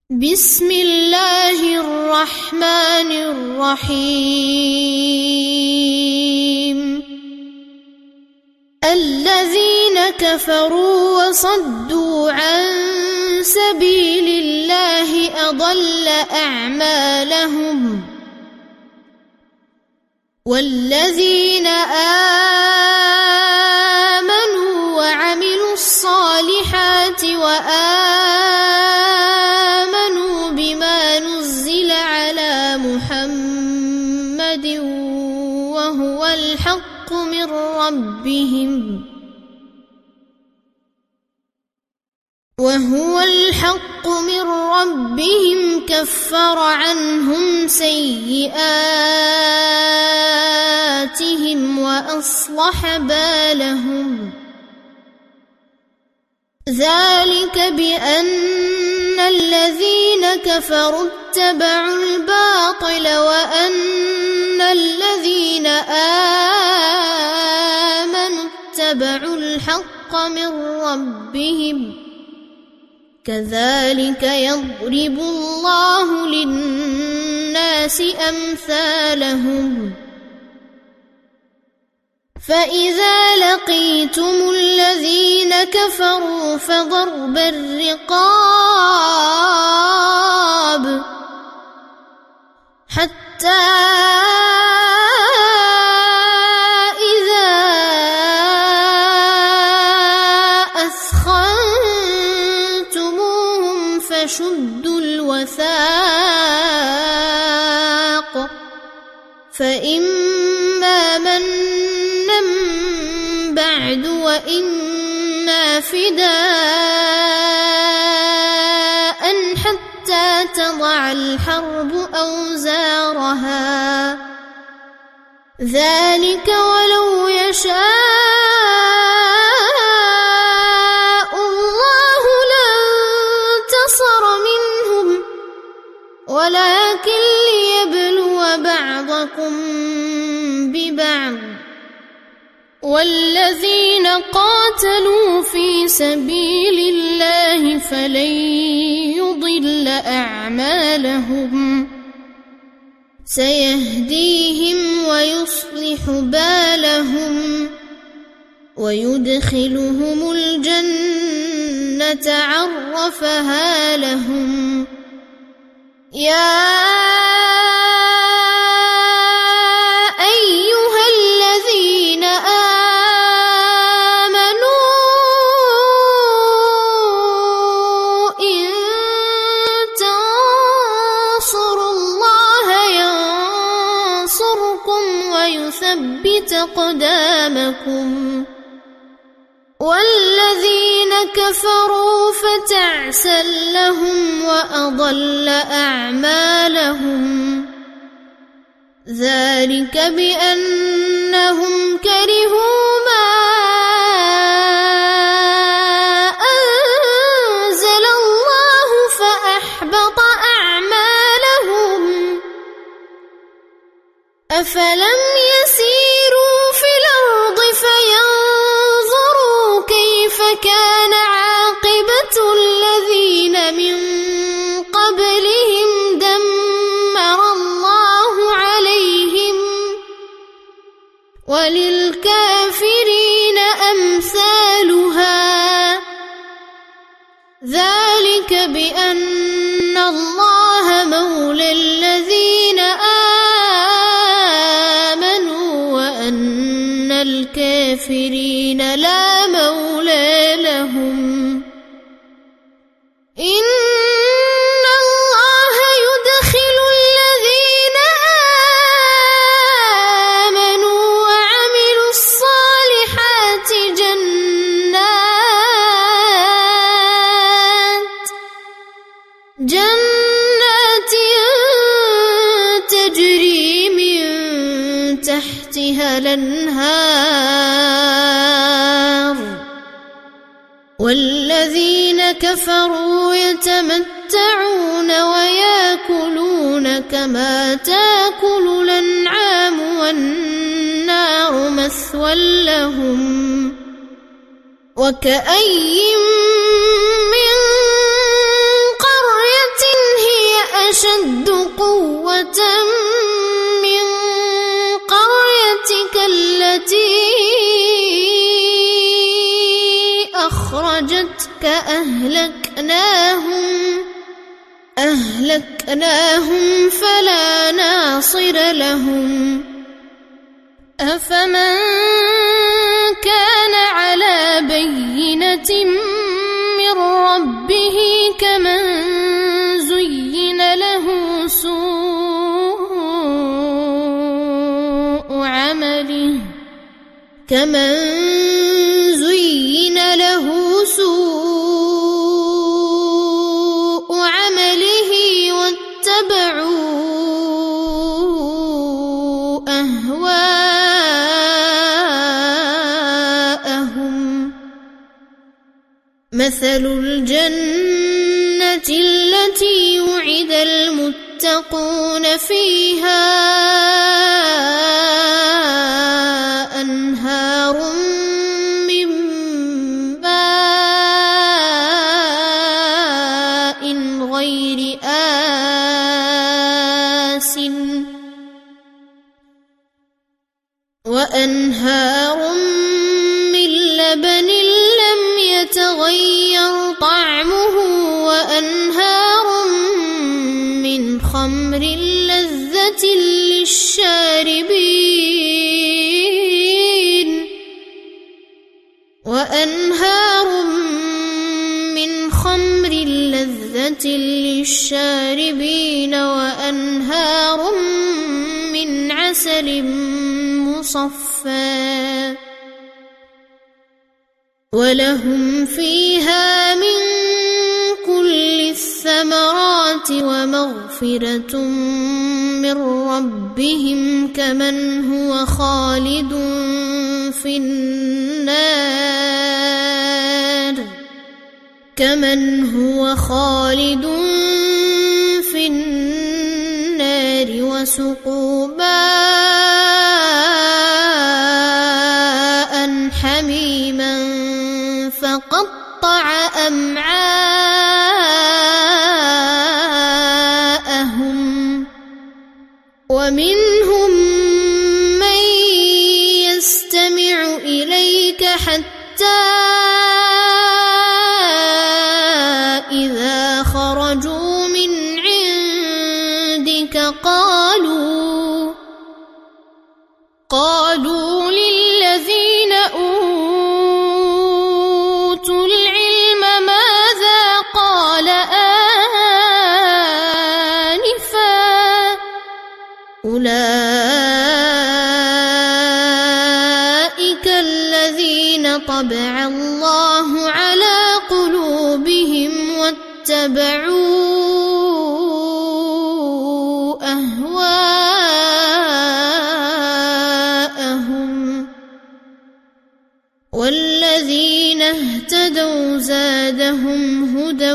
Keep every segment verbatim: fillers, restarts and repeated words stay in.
بسم الله الرحمن الرحيم الذين كفروا وصدوا عن سبيل الله أضل أعمالهم والذين آمنوا وعملوا الصالحات وآمنوا بما نزل على محمد وهو الحق من ربهم وهو الحق من ربهم كفر عنهم سيئاتهم وأصلح بالهم ذلك بأن الذين كفروا اتبعوا الباطل وأن الذين آمنوا اتبعوا الحق من ربهم كذلك يضرب الله للناس أمثالهم فإذا لقيتم الذين كفروا فضرب الرقاب حتى إذا أثخنتموهم فشدوا الوثاق فإما منا بعد وإما فداء حتى تضع الحرب أوزارها ذلك ولو يشاء الله لانتصر منهم ولكن ليبلو بعضكم ببعض والذين قاتلوا في سبيل الله فلن يضل أعمالهم سيهديهم ويصلح بالهم ويدخلهم الجنة عرفها لهم يا أيها الذين آمنوا إن تنصروا الله ينصركم ويثبت أقدامكم والذين كفروا فتعسا لهم وأضل أعمالهم ذلك بأنهم كرهوا ما أنزل الله فأحبط أعمالهم أفلم يسيروا في الأرض فينظروا كيف كان عاقبة الذين من قبلهم دمر الله عليهم وللكافرين أمثالها ذلك بأن الله مولى الذين آمنوا وأن الكافرين لا مولى لهم إن الله يدخل الذين آمنوا وعملوا الصالحات جنات جنات تجري من تحتها الأنهار والذين كفروا يتمتعون ويأكلون كما تأكل الأنعام والنار مثوى لهم وكأي من قرية أهلكناهم أهلكناهم فلا ناصر لهم أفمن كان على بينة من ربه كمن زين له سوء عمله كمن زين له سوء عمله واتبعوا أهواءهم مثل الجنة التي وعد المتقون فيها أنهار من ماء غير آسٍ وأنهار من لبن لم يتغير طعمه وأنهار من خمر لذة للشاربين وأنهار من خمر لذة للشاربين وأنهار من عسل مصفى ولهم فيها من كل الثمرات ومغفرة من ربهم كمن هو خالد في النار كمن هو خالد في النار وسقوا ماء حميما فقطع أمعاءهم ومنهم من يستمع إليك حتى إذا خرجوا من عندك قالوا قالوا للذين أوتوا العلم ماذا قال آنفا أولئك الذين طبع الله على قلوبهم واتبعوا أهواءهم والذين اهتدوا زادهم هدى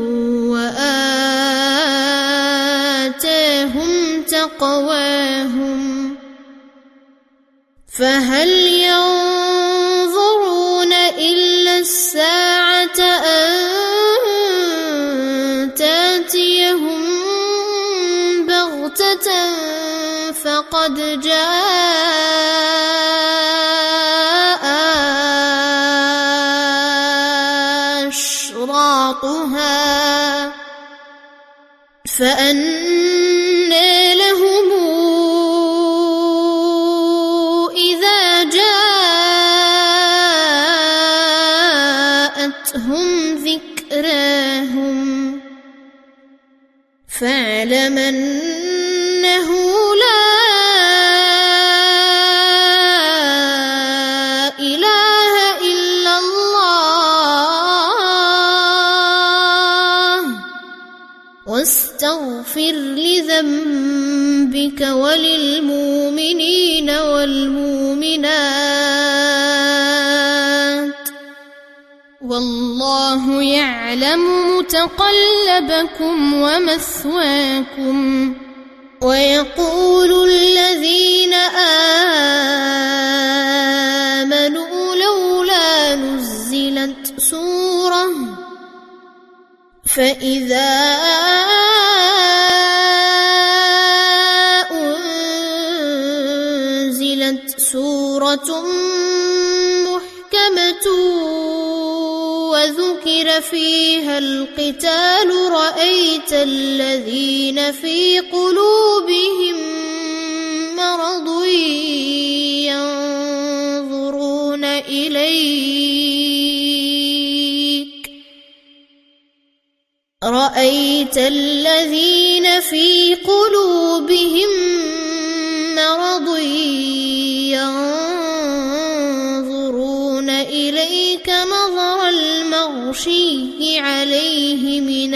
وآتاهم تقواهم فهل ينظرون إلا الساعة أن تأتيهم بغتة فقد جاء أشراطها فأنى لهم إذا جاءتهم ذكراهم فاعلم أنه لا إله إلا الله واستغفر لذنبك وللمؤمنين والمؤمنات والله يعلم متقلبكم ومثواكم ويقول الذين آمنوا لولا نزلت سورة فإذا أنزلت سورة محكمة وذكر ذكر فيها القتال رأيت الذين في قلوبهم مرض ينظرون إليك رأيت الذين في قلوبهم مرض ينظرون إليك نظر المغشي عليه من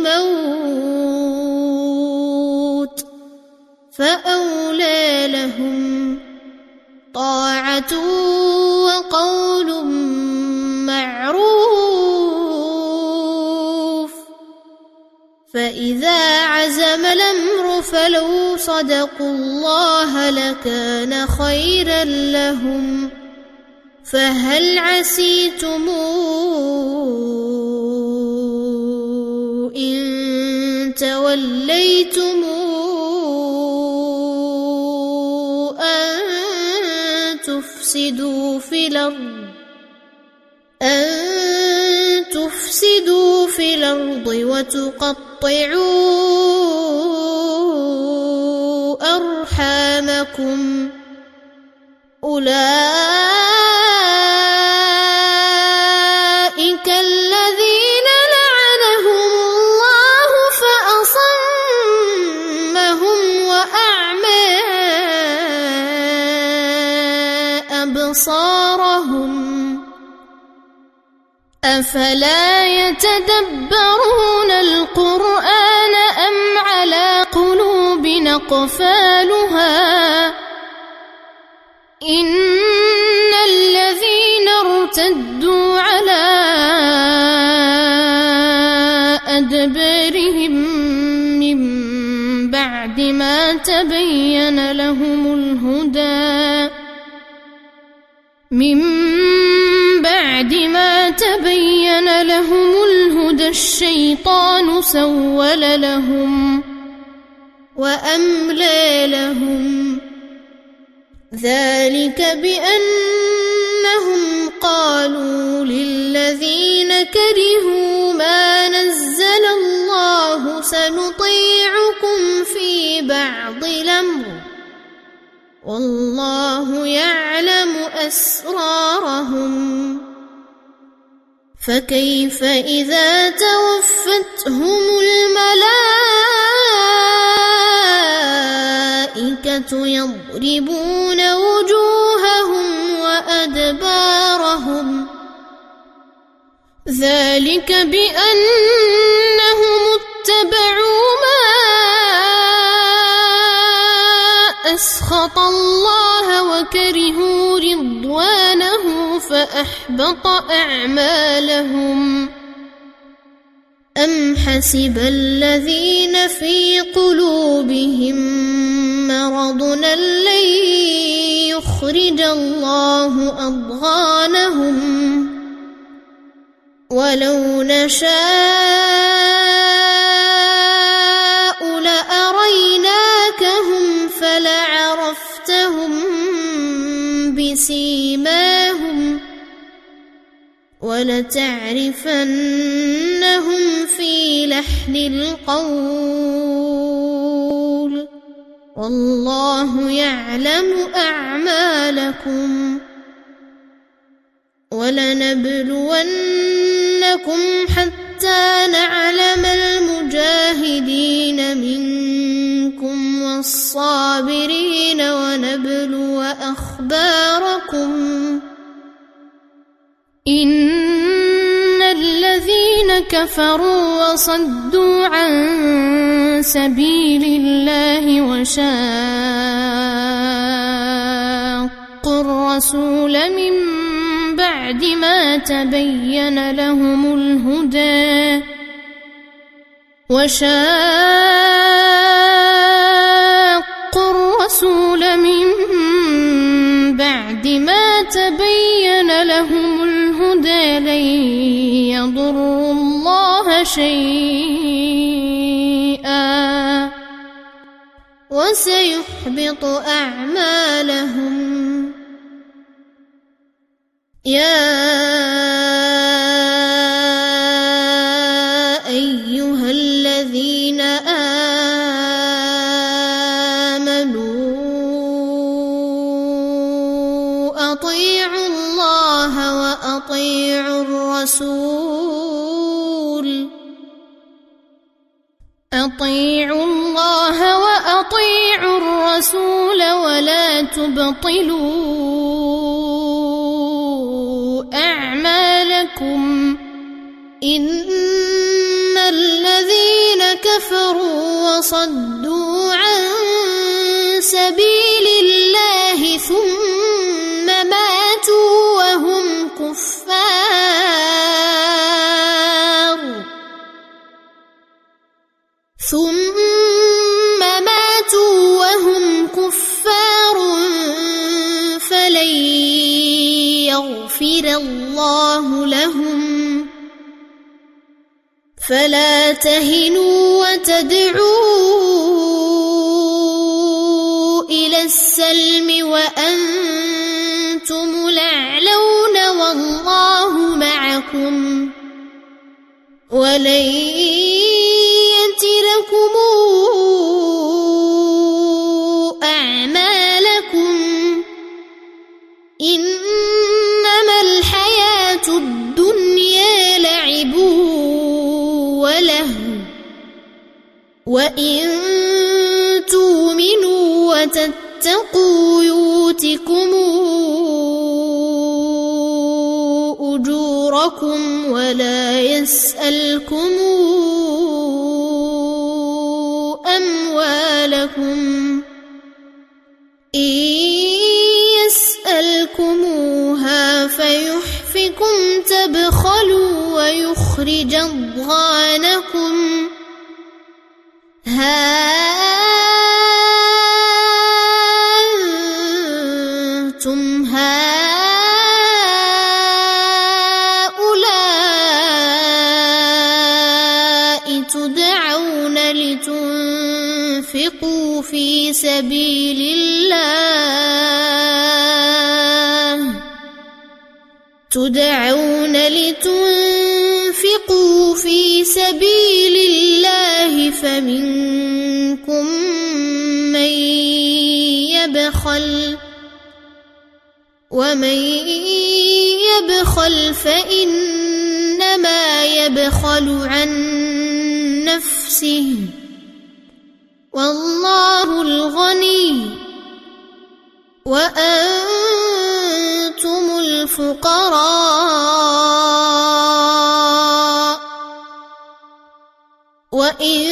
الموت فأولى لهم طاعة وقول معروف فإذا عزم الأمر فلو صدقوا الله لكان خيرا لهم فهل عسيتم إن توليتم أن تفسدوا في الأرض أن تفسدوا في الأرض وتقطعوا أرحامكم أولئك الذين لعنهم الله فأصمهم وأعمى أبصارهم أفلا يتدبرون القرآن أم على قلوب أقفالها إن الذين ارتدوا على أدبارهم من بعد ما تبين لهم الهدى من بعد ما تبين لهم الهدى الشيطان سول لهم وأملى لهم ذلك بأنهم قالوا للذين كرهوا ما نزل الله سنطيعكم في بعض الأمر والله يعلم أسرارهم فكيف إذا توفتهم الملائكة يضربون وجوههم وأدبارهم ذلك بأنهم اتبعوا ما أسخط الله وكرهوا رضوانه فأحبط أعمالهم أم حسب الذين في قلوبهم مرض لن يخرج الله أضغانهم ولو نشاء لأريناكهم فلعرفتهم بسيماهم ولتعرفنهم في لحن القول والله يعلم أعمالكم ولنبلونكم حتى نعلم المجاهدين منكم والصابرين ونبلو أخباركم إن الذين كفروا وصدوا عن سبيل الله وشاقوا الرسول من بعد ما تبين لهم الهدى وشاقوا الرسول من بعد ما تبين لهم الهدى لن يضروا الله شيئا وسيحبط أعمالهم يا الذين آمنوا أطيعوا الله وأطيعوا الرسول أطيعوا الله وأطيعوا الرسول ولا تبطلوا أعمالكم إن الذين كفروا وصدوا عن سبيل الله ثم ماتوا وهم كفار ثم ماتوا وهم كفار فلن يغفر الله لهم فلا تهنوا وتدعوا إلى السلم وأنتم الأعلون والله معكم ولن يتركم أعمالكم إنما الحياة الدنيا لعب ولهو وإن تؤمنوا وتتقوا يؤتكم أجوركم ولا يسألكم أموالكم إن يسألكموها فيحفكم تبخلوا ويخرج أضغانكم ها أنتم هؤلاء تدعون لتنفقوا في سبيل الله تدعون لتنفقوا في سبيل الله فمنكم من يبخل ومن يبخل فإنما يبخل عن نفسه والله الغني وأنتم الفقراء وإن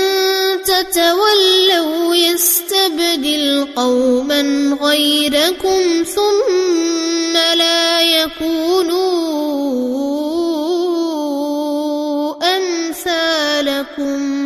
تتولوا يستبدل قوما غيركم ثم لا يكونوا أمثالكم